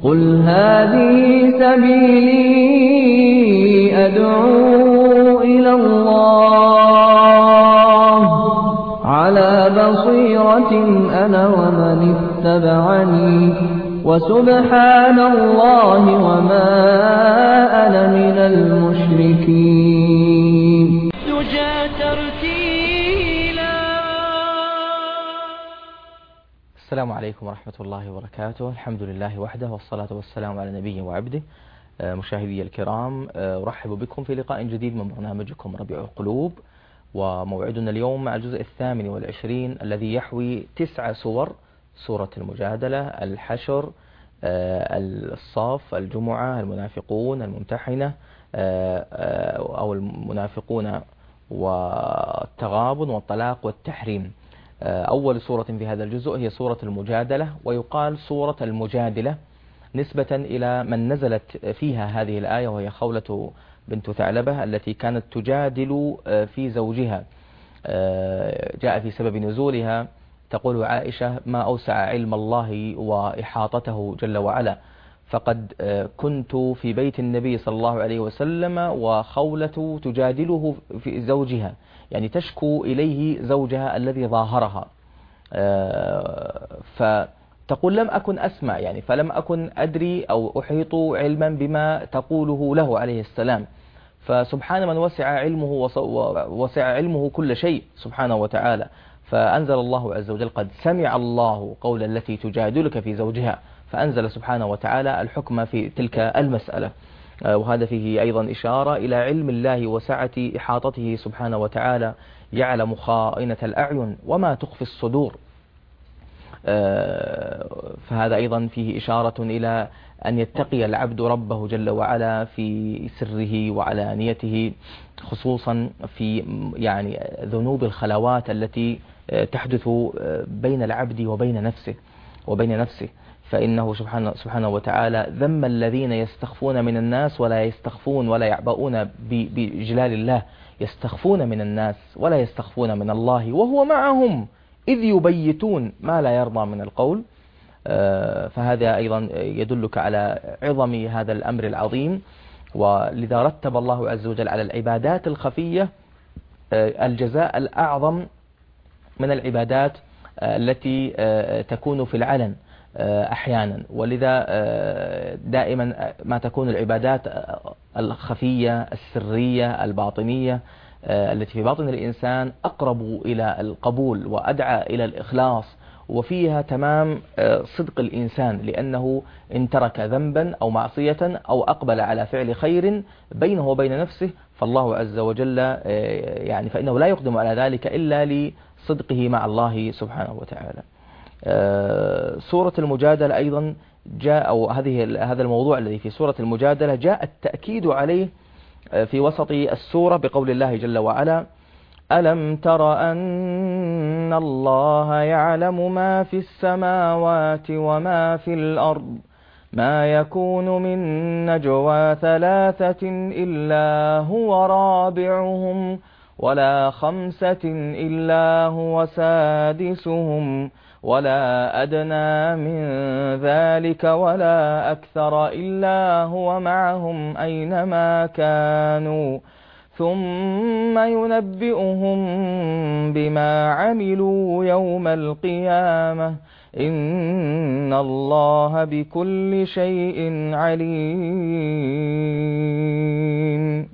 قل هذه سبيلي أدعو إلى الله على بصيرة أنا ومن اتبعني وسبحان الله وما أنا من المشركين. السلام عليكم ورحمة الله وبركاته. الحمد لله وحده والصلاة والسلام على نبيه وعبده. مشاهدي الكرام، أرحب بكم في لقاء جديد من برنامجكم ربيع القلوب، وموعدنا اليوم مع الجزء 28 الذي يحوي 9 سور: سورة المجادلة، الحشر، الصاف، الجمعة، المنافقون، الممتحنة أو المنافقون، والتغابن، والطلاق، والتحريم. أول سورة في هذا الجزء هي سورة المجادلة، ويقال سورة المجادلة نسبة إلى من نزلت فيها هذه الآية، وهي خولة بنت ثعلبة التي كانت تجادل في زوجها. جاء في سبب نزولها، تقول عائشة: ما أوسع علم الله وإحاطته جل وعلا، فقد كنت في بيت النبي صلى الله عليه وسلم وخولة تجادله في زوجها، يعني تشكو إليه زوجها الذي ظاهرها. فتقول: لم أكن أسمع، يعني فلم أكن أدري أو أحيط علما بما تقوله له عليه السلام. فسبحان من وسع علمه كل شيء سبحانه وتعالى. فأنزل الله عز وجل: قد سمع الله قول التي تجادلك في زوجها، فأنزل سبحانه وتعالى الحكم في تلك المسألة. وهذا فيه أيضا إشارة إلى علم الله وسعة إحاطته سبحانه وتعالى، يعلم خائنة الأعين وما تخفي الصدور. فهذا أيضا فيه إشارة إلى أن يتقي العبد ربه جل وعلا في سره وعلانيته، خصوصا في يعني ذنوب الخلوات التي تحدث بين العبد وبين نفسه. فإنه سبحانه وتعالى ذم الذين يستخفون من الناس ولا يستخفون ولا يعبؤون بجلال الله، يستخفون من الناس ولا يستخفون من الله وهو معهم إذ يبيتون ما لا يرضى من القول. فهذا أيضا يدلك على عظم هذا الأمر العظيم. ولذا رتب الله عز وجل على العبادات الخفية الجزاء الأعظم من العبادات التي تكون في العلن أحيانا. ولذا دائما ما تكون العبادات الخفية السرية الباطنية التي في باطن الإنسان أقرب إلى القبول وأدعى إلى الإخلاص، وفيها تمام صدق الإنسان، لأنه إن ترك ذنبا أو معصية أو أقبل على فعل خير بينه وبين نفسه، فالله عز وجل يعني فإنه لا يقدم على ذلك إلا لصدقه مع الله سبحانه وتعالى. سورة المجادلة أيضا جاء، أو هذا الموضوع الذي في سورة المجادلة جاء التأكيد عليه في وسط السورة بقول الله جل وعلا: ألم تر أن الله يعلم ما في السماوات وما في الأرض ما يكون من نجوى 3 إلا هو رابعهم ولا 5 إلا هو سادسهم ولا أدنى من ذلك ولا أكثر إلا هو معهم أينما كانوا ثم ينبئهم بما عملوا يوم القيامة إن الله بكل شيء عليم.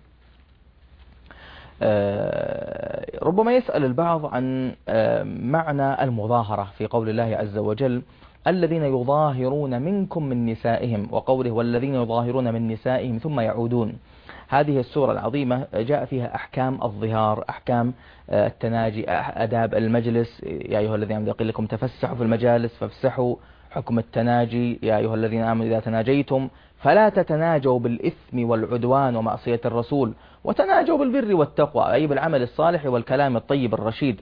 ربما يسأل البعض عن معنى المظاهرة في قول الله عز وجل: الذين يظاهرون منكم من نسائهم، وقوله: والذين يظاهرون من نسائهم ثم يعودون. هذه السورة العظيمة جاء فيها أحكام الظهار، أحكام التناجي، آداب المجلس: يا أيها الذين آمنوا إذا قيل لكم تفسحوا في المجالس فافسحوا. حكم التناجي: يا أيها الذين آمنوا إذا تناجيتم فلا تتناجوا بالإثم والعدوان ومعصية الرسول وتناجوا بالبر والتقوى، أي بالعمل الصالح والكلام الطيب الرشيد.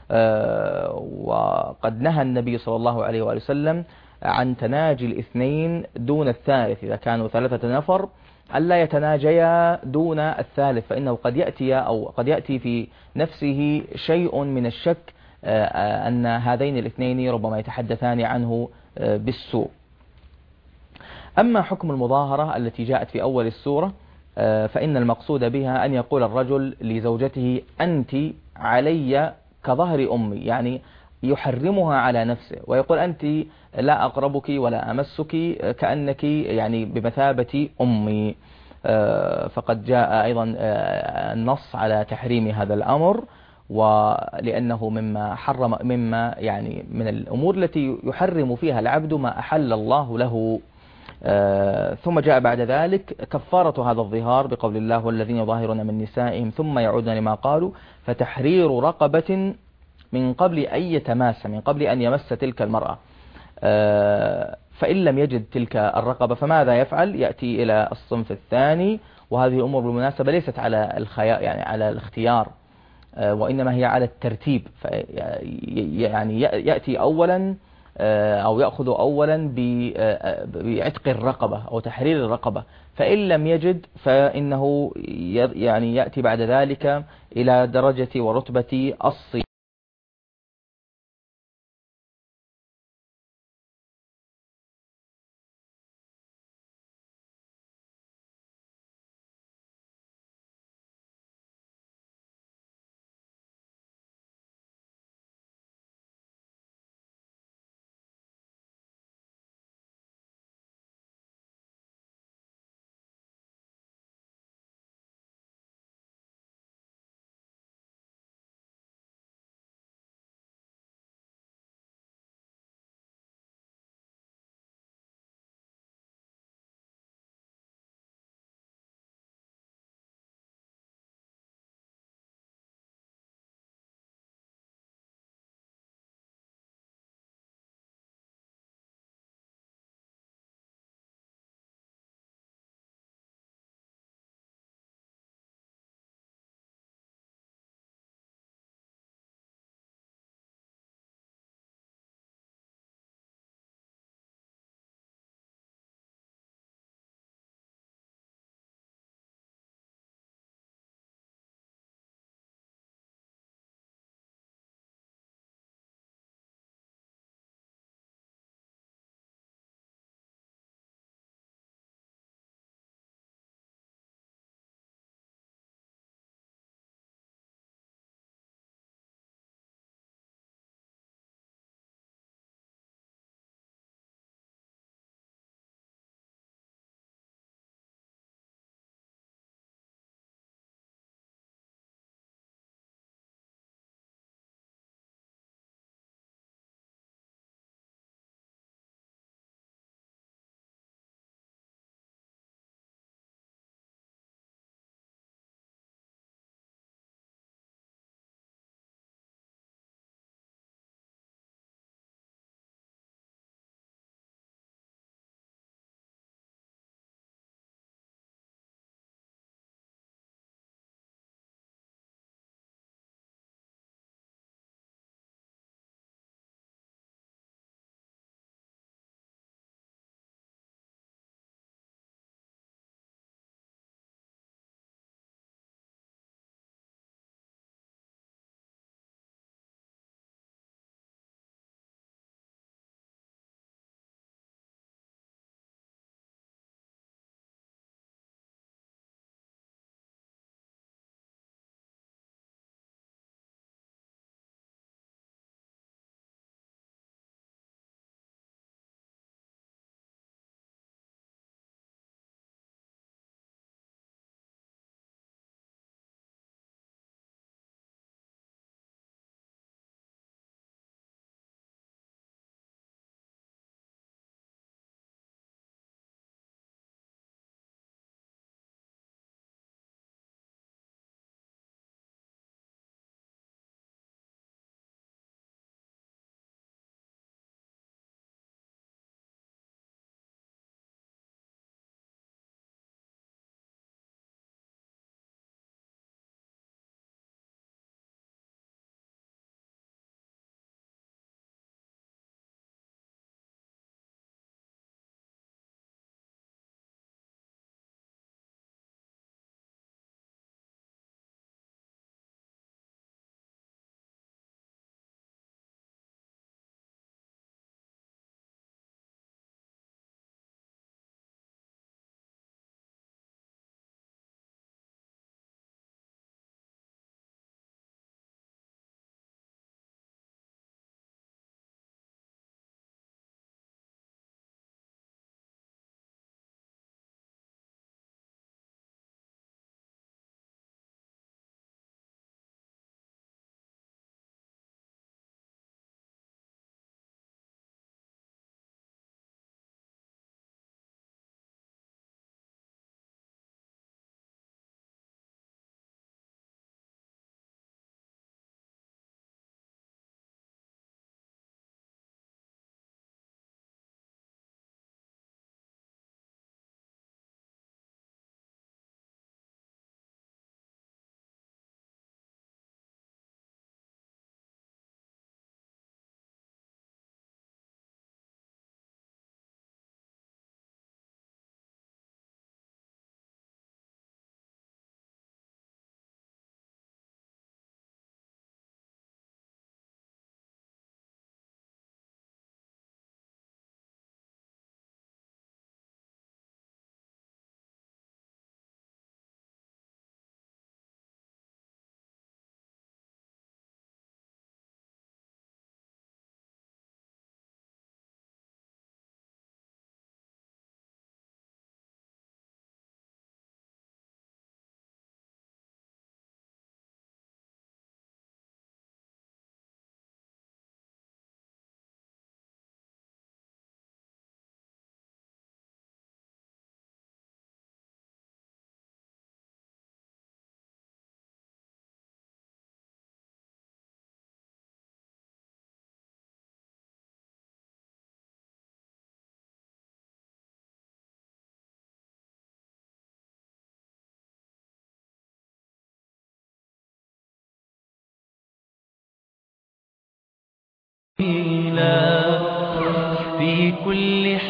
وقد نهى النبي صلى الله عليه وآله وسلم عن تناجي الاثنين دون الثالث، إذا كانوا 3 نفر ألا يتناجيا دون الثالث، فإنه قد يأتي في نفسه شيء من الشك أن هذين الاثنين ربما يتحدثان عنه بالسوء. أما حكم المظاهرة التي جاءت في أول السورة فإن المقصود بها أن يقول الرجل لزوجته أنت علي كظهر أمي، يعني يحرمها على نفسه، ويقول أنت لا أقربك ولا أمسك كأنك يعني بمثابة أمي. فقد جاء أيضا النص على تحريم هذا الأمر، ولأنه مما يعني من الأمور التي يحرم فيها العبد ما أحل الله له. ثم جاء بعد ذلك كفارة هذا الظهار بقول الله والذين يظاهرون من نسائهم ثم يعودون لما قالوا فتحرير رقبة من قبل أن يتماس، من قبل أن يمس تلك المرأة. فإن لم يجد تلك الرقبة فماذا يفعل؟ يأتي إلى الصنف الثاني، وهذه الأمور بالمناسبة ليست على الخيار يعني على الاختيار، وإنما هي على الترتيب. يعني يأتي أولا أو يأخذ أولا بعتق الرقبة أو تحرير الرقبة، فإن لم يجد فإنه يعني يأتي بعد ذلك إلى درجة ورتبة الصيام.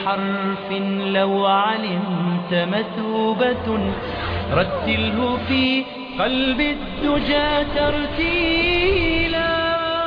حرف لو علمت مثوبة رتله في قلب الدجى ترتيلا.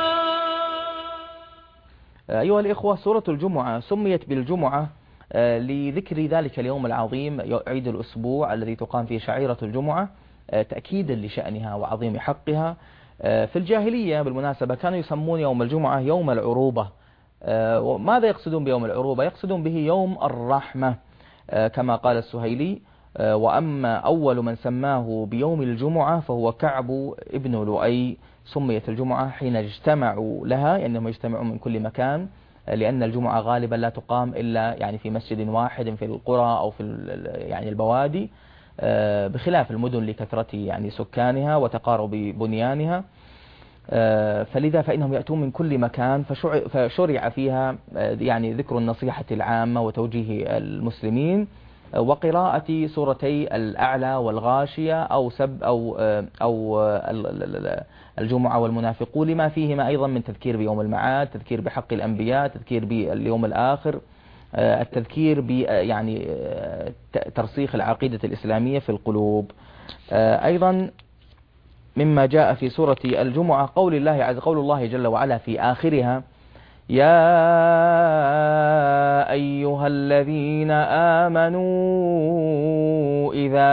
أيها الإخوة، سورة الجمعة سميت بالجمعة لذكر ذلك اليوم العظيم، عيد الأسبوع الذي تقام فيه شعيرة الجمعة تأكيدا لشأنها وعظيم حقها. في الجاهلية بالمناسبة كانوا يسمون يوم الجمعة يوم العروبة. وماذا يقصدون بيوم العروبة؟ يقصدون به يوم الرحمة، كما قال السهيلي: وأما أول من سماه بيوم الجمعة فهو كعب ابن لؤي. سميت الجمعة حين اجتمعوا لها، لأنهم يجتمعون من كل مكان، لأن الجمعة غالبا لا تقام إلا يعني في مسجد واحد في القرى أو في يعني البوادي، بخلاف المدن لكثرة يعني سكانها وتقارب بنيانها. فلذا فإنهم يأتون من كل مكان، فشرع فيها يعني ذكر النصيحة العامة وتوجيه المسلمين وقراءة سورتي الأعلى والغاشية أو الجمعة والمنافقون، لما فيهما أيضا من تذكير بيوم المعاد، تذكير بحق الأنبياء، تذكير باليوم الآخر، التذكير ب يعني ترسيخ العقيدة الإسلامية في القلوب. أيضا مما جاء في سورة الجمعة قول الله جل وعلا في آخرها: يا أيها الذين آمنوا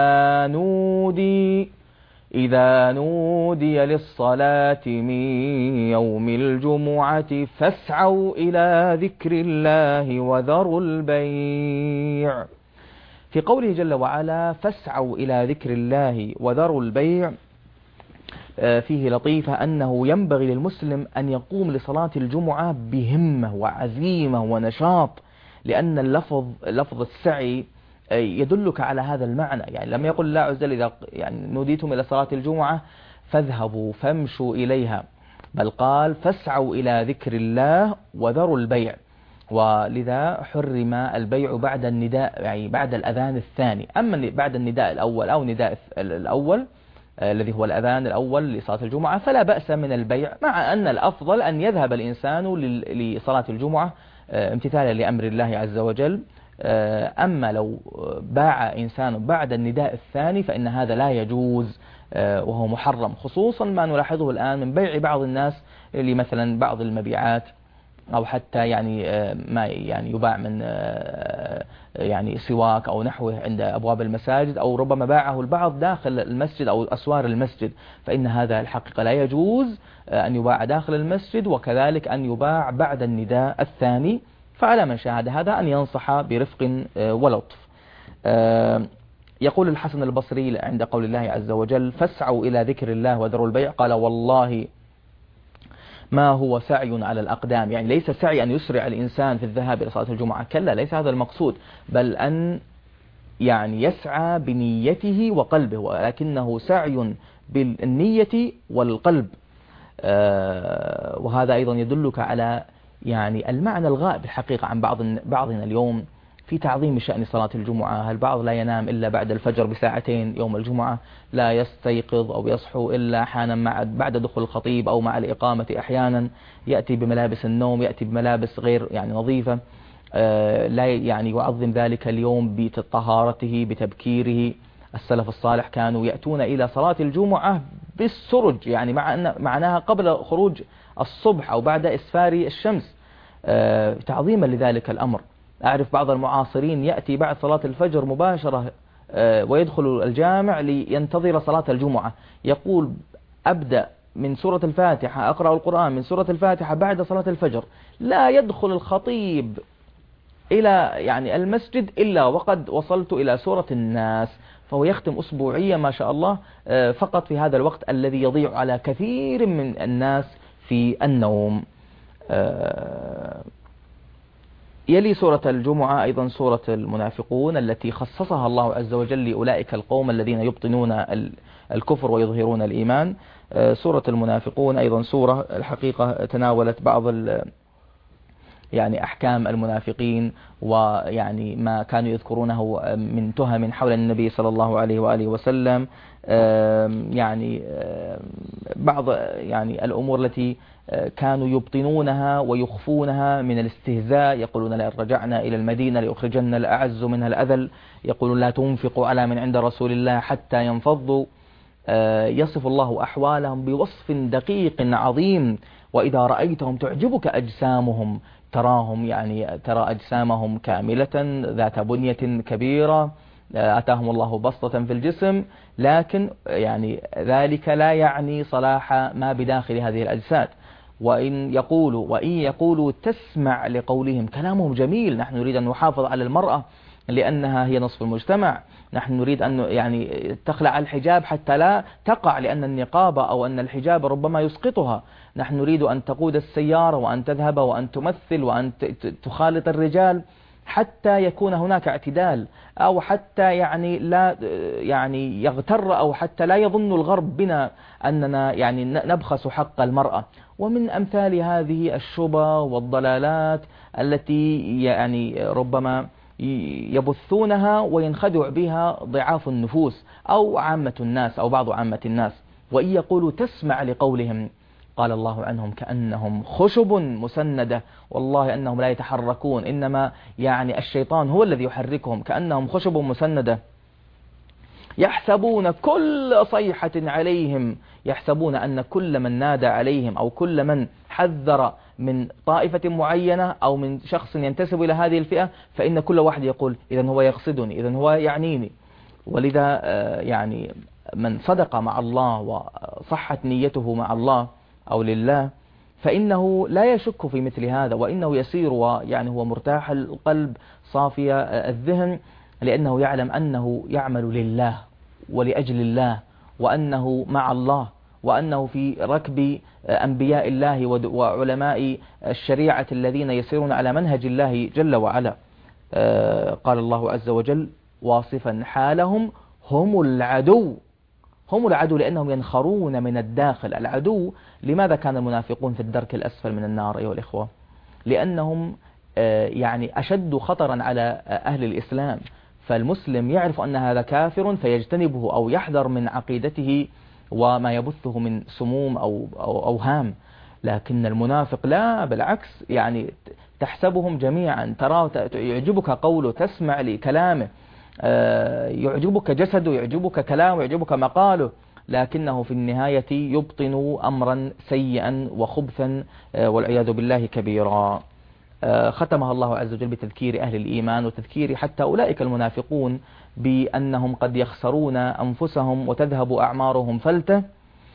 إذا نودي للصلاة من يوم الجمعة فاسعوا إلى ذكر الله وذروا البيع. في قوله جل وعلا فاسعوا إلى ذكر الله وذروا البيع فيه لطيفة أنه ينبغي للمسلم أن يقوم لصلاة الجمعة بهمة وعزيمة ونشاط، لأن لفظ السعي يدلك على هذا المعنى. يعني لم يقل الله عز وجل إذا يعني نوديتم إلى صلاة الجمعة فاذهبوا فامشوا إليها، بل قال فاسعوا إلى ذكر الله وذروا البيع. ولذا حرم البيع بعد النداء، يعني بعد الأذان الثاني. أما بعد النداء الأول أو نداء الأول الذي هو الأذان الأول لصلاة الجمعة فلا بأس من البيع، مع أن الأفضل أن يذهب الإنسان لصلاة الجمعة امتثالا لأمر الله عز وجل. أما لو باع إنسان بعد النداء الثاني فإن هذا لا يجوز وهو محرم، خصوصا ما نلاحظه الآن من بيع بعض الناس لمثلا بعض المبيعات، أو حتى يعني ما يعني يباع من يعني سواك أو نحوه عند أبواب المساجد، أو ربما باعه البعض داخل المسجد أو أسوار المسجد، فإن هذا الحقيقة لا يجوز أن يباع داخل المسجد، وكذلك أن يباع بعد النداء الثاني. فعلى من شاهد هذا أن ينصح برفق ولطف. يقول الحسن البصري عند قول الله عز وجل فاسعوا إلى ذكر الله وذروا البيع، قال والله ما هو سعي على الأقدام، يعني ليس سعي أن يسرع الإنسان في الذهاب إلى صلاة الجمعة، كلا، ليس هذا المقصود، بل أن يعني يسعى بنيته وقلبه، ولكنه سعي بالنية والقلب. وهذا أيضا يدلك على يعني المعنى الغائب الحقيقة عن بعضنا اليوم في تعظيم شأن صلاة الجمعة. البعض لا ينام إلا بعد الفجر بساعتين يوم الجمعة، لا يستيقظ أو يصحو إلا أحيانا بعد دخول الخطيب أو مع الإقامة، أحيانا يأتي بملابس النوم، يأتي بملابس غير يعني نظيفة، لا يعني يعظم ذلك اليوم بطهارته بتبكيره. السلف الصالح كانوا يأتون إلى صلاة الجمعة بالسرج، يعني معناها قبل خروج الصبح أو بعد إسفار الشمس، تعظيما لذلك الأمر. أعرف بعض المعاصرين يأتي بعد صلاة الفجر مباشرة ويدخل الجامع لينتظر صلاة الجمعة، يقول أبدأ من سورة الفاتحة، أقرأ القرآن من سورة الفاتحة بعد صلاة الفجر، لا يدخل الخطيب إلى يعني المسجد إلا وقد وصلت إلى سورة الناس، فهو يختم أسبوعيا ما شاء الله فقط في هذا الوقت الذي يضيع على كثير من الناس في النوم. يلي سورة الجمعة أيضا سورة المنافقون التي خصصها الله عز وجل لأولئك القوم الذين يبطنون الكفر ويظهرون الإيمان. سورة المنافقون أيضا سورة الحقيقة تناولت بعض يعني أحكام المنافقين، ويعني ما كانوا يذكرونه من تهم حول النبي صلى الله عليه وآله وسلم، يعني بعض يعني الأمور التي كانوا يبطنونها ويخفونها من الاستهزاء، يقولون لئن رجعنا إلى المدينة ليخرجن الأعز منها الأذل، يقولون لا تنفقوا على من عند رسول الله حتى ينفضوا. يصف الله أحوالهم بوصف دقيق عظيم. وإذا رأيتهم تعجبك أجسامهم، تراهم يعني ترى أجسامهم كاملة ذات بنية كبيرة، آتاهم الله بسطة في الجسم، لكن يعني ذلك لا يعني صلاح ما بداخل هذه الأجساد. وإن يقولوا تسمع لقولهم، كلامهم جميل. نحن نريد أن نحافظ على المرأة لأنها هي نصف المجتمع، نحن نريد أن يعني تخلع الحجاب حتى لا تقع، لأن النقاب أو أن الحجاب ربما يسقطها. نحن نريد أن تقود السيارة وأن تذهب وأن تمثل وأن تخالط الرجال حتى يكون هناك اعتدال، أو حتى يعني لا يعني يغتر، أو حتى لا يظن الغرب بنا أننا يعني نبخس حق المرأة. ومن أمثال هذه الشبه والضلالات التي يعني ربما يبثونها وينخدع بها ضعاف النفوس أو عامة الناس أو بعض عامة الناس. وإن يقولوا تسمع لقولهم، قال الله عنهم كأنهم خشب مسندة، والله أنهم لا يتحركون، إنما يعني الشيطان هو الذي يحركهم. كأنهم خشب مسندة يحسبون كل صيحة عليهم، يحسبون أن كل من نادى عليهم أو كل من حذر من طائفة معينة أو من شخص ينتسب إلى هذه الفئة، فإن كل واحد يقول إذن هو يقصدني، إذن هو يعنيني. ولذا يعني من صدق مع الله وصحت نيته مع الله أو لله، فإنه لا يشك في مثل هذا، وإنه يسير ويعني هو مرتاح القلب صافي الذهن، لأنه يعلم أنه يعمل لله ولأجل الله، وأنه مع الله، وأنه في ركب أنبياء الله وعلماء الشريعة الذين يسيرون على منهج الله جل وعلا. قال الله عز وجل واصفا حالهم هم العدو لأنهم ينخرون من الداخل. العدو، لماذا كان المنافقون في الدرك الأسفل من النار أيها الإخوة؟ لأنهم يعني أشد خطرا على أهل الإسلام، فالمسلم يعرف أن هذا كافر فيجتنبه أو يحذر من عقيدته وما يبثه من سموم أو أوهام. لكن المنافق لا، بالعكس، يعني تحسبهم جميعا، ترى يعجبك قوله، تسمع لكلامه، يعجبك جسده، يعجبك كلامه، يعجبك مقاله، لكنه في النهاية يبطن أمرا سيئا وخبثا والعياذ بالله كبيرا. ختمها الله عز وجل بتذكير أهل الإيمان وتذكير حتى أولئك المنافقون بأنهم قد يخسرون أنفسهم وتذهب أعمارهم فلتة،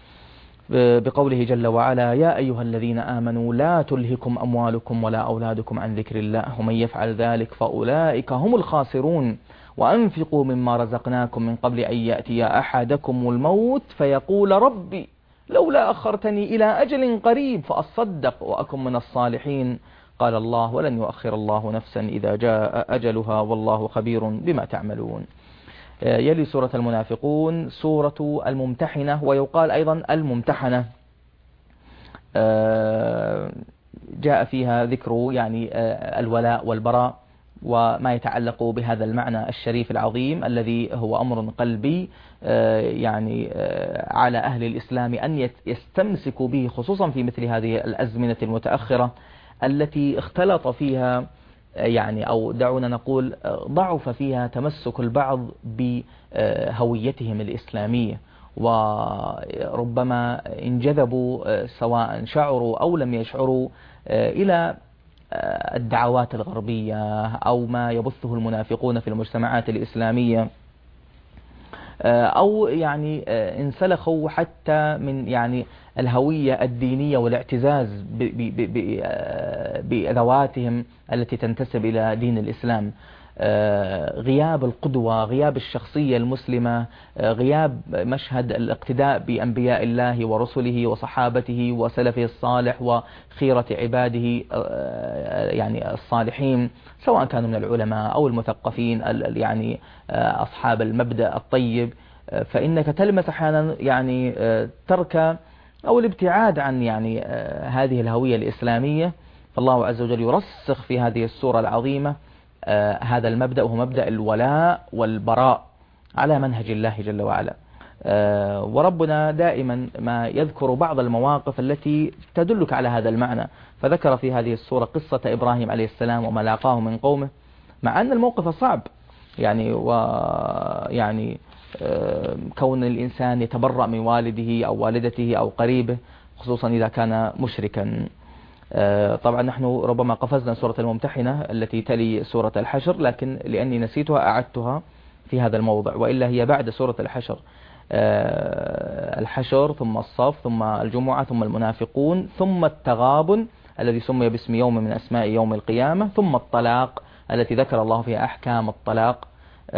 بقوله جل وعلا يا أيها الذين آمنوا لا تلهكم أموالكم ولا أولادكم عن ذكر الله ومن يفعل ذلك فأولئك هم الخاسرون وأنفقوا مما رزقناكم من قبل أن يأتي أحدكم الموت فيقول ربي لولا أخرتني إلى أجل قريب فأصدق وأكن من الصالحين قال الله ولن يؤخر الله نفسا إذا جاء أجلها والله خبير بما تعملون. يلي سورة المنافقون سورة الممتحنة، ويقال أيضا الممتحنة. جاء فيها ذكر يعني الولاء والبراء وما يتعلق بهذا المعنى الشريف العظيم الذي هو أمر قلبي، يعني على أهل الإسلام أن يستمسكوا به، خصوصا في مثل هذه الأزمنة المتأخرة التي اختلط فيها يعني أو دعونا نقول ضعف فيها تمسك البعض بهويتهم الإسلامية، وربما انجذبوا سواء شعروا أو لم يشعروا إلى الدعوات الغربية أو ما يبثه المنافقون في المجتمعات الإسلامية، أو يعني انسلخوا حتى من يعني الهوية الدينية والاعتزاز بذواتهم التي تنتسب إلى دين الإسلام. غياب القدوة، غياب الشخصية المسلمة، غياب مشهد الاقتداء بأنبياء الله ورسله وصحابته وسلفه الصالح وخيرة عباده يعني الصالحين، سواء كانوا من العلماء أو المثقفين يعني أصحاب المبدأ الطيب، فإنك تلمس أحيانا يعني ترك أو الابتعاد عن يعني هذه الهوية الإسلامية. فالله عز وجل يرسخ في هذه السورة العظيمة هذا المبدأ، وهو مبدأ الولاء والبراء على منهج الله جل وعلا. وربنا دائما ما يذكر بعض المواقف التي تدلك على هذا المعنى، فذكر في هذه السورة قصة إبراهيم عليه السلام وما لاقاه من قومه، مع أن الموقف صعب يعني كون الإنسان يتبرأ من والده أو والدته أو قريبه، خصوصا إذا كان مشركا. طبعا نحن ربما قفزنا سورة الممتحنة التي تلي سورة الحشر، لكن لأني نسيتها أعدتها في هذا الموضع، وإلا هي بعد سورة الحشر. الحشر ثم الصف ثم الجمعة ثم المنافقون ثم التغابن الذي سمي باسم يوم من أسماء يوم القيامة، ثم الطلاق التي ذكر الله فيها أحكام الطلاق،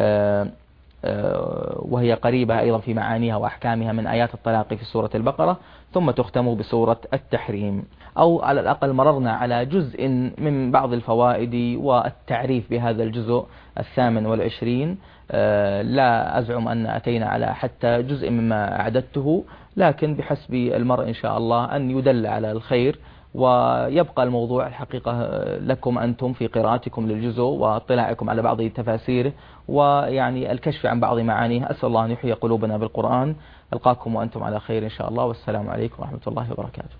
وهي قريبة أيضا في معانيها وأحكامها من آيات الطلاق في سورة البقرة، ثم تختم بسورة التحريم. أو على الأقل مررنا على جزء من بعض الفوائد والتعريف بهذا الجزء 28. لا أزعم أن أتينا على حتى جزء مما أعددته، لكن بحسب المرء إن شاء الله أن يدل على الخير، ويبقى الموضوع الحقيقة لكم أنتم في قراءتكم للجزء واطلاعكم على بعض تفاسيره ويعني الكشف عن بعض معانيه. أسأل الله أن يحيي قلوبنا بالقرآن. ألقاكم وأنتم على خير إن شاء الله، والسلام عليكم ورحمة الله وبركاته.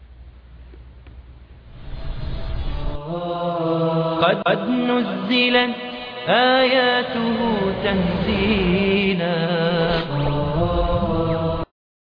قد نزلت آياته تنزيلا